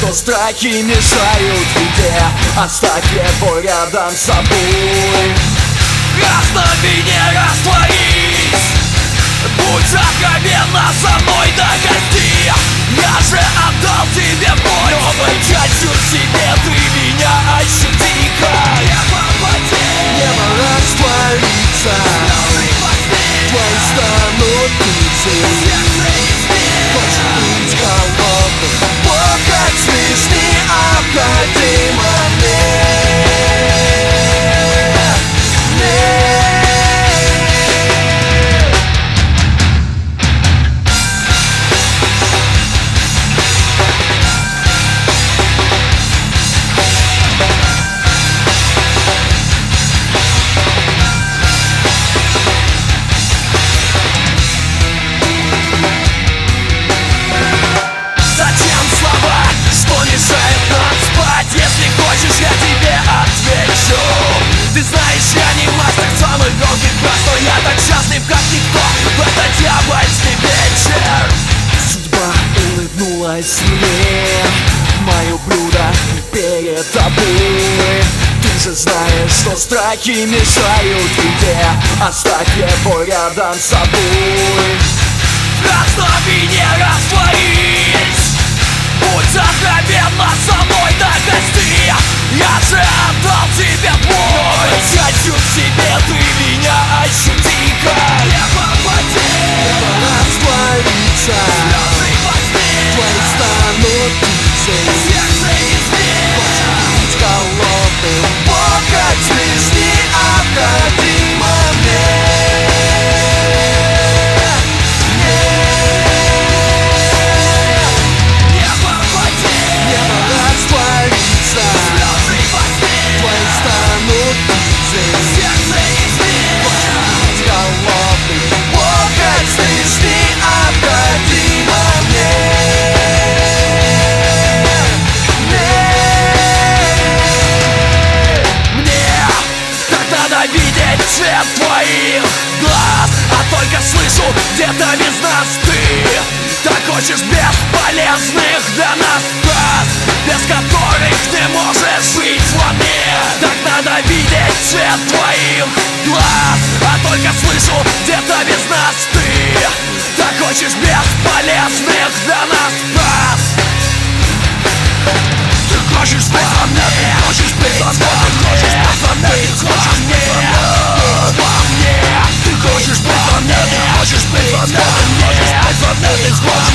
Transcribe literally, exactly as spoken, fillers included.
что страхи мешают тебе. Оставь его рядом с собой. Останови, не растворись. Будь откровенна со мной до кости. Я же отдал тебе боль, новой частью в себе ты меня ощути-ка. Небо потеет, Небо растворится, твои станут птицы. сердце изменит. Хочет быть холодным, плакать лишь необходимо мне. Ты знаешь, я не мастер самых громких фраз, но я так счастлив, как никто в этот дьявольский вечер. Судьба улыбнулась мне, мое блюдо перед тобой. Ты же знаешь, что страхи мешают тебе. Оставь его рядом с собой. Останови, не растворись. Будь откровенна со мной до кости. Я же отдал тебе боль, частью в себе ты меня ощути-ка. Небо потеет, Небо растворится, слезы последние. твои станут птицей. Сердце изменит. Хочет быть холодным, плакать лишь необходимо мне. Небо потеет, Небо растворится, слезы последние. твои станут птицей. Сердце изменит. Быть холодным, плакать лишь необходимо мне. Мне так надо видеть цвет твоих глаз, а только слышу где-то без нас ты. Так хочешь бесполезных для нас фраз, без которых ты можешь жить во мне. Так надо видеть цвет твоих глаз, а только слышу где-то без нас ты. Так хочешь бесполезных для нас фраз. Ты хочешь быть во мне, ты хочешь быть во мне, ты хочешь быть во мне, ты хочешь быть во мне, ты хочешь быть во мне, ты хочешь быть во мне, ты хочешь быть во мне, ты хочешь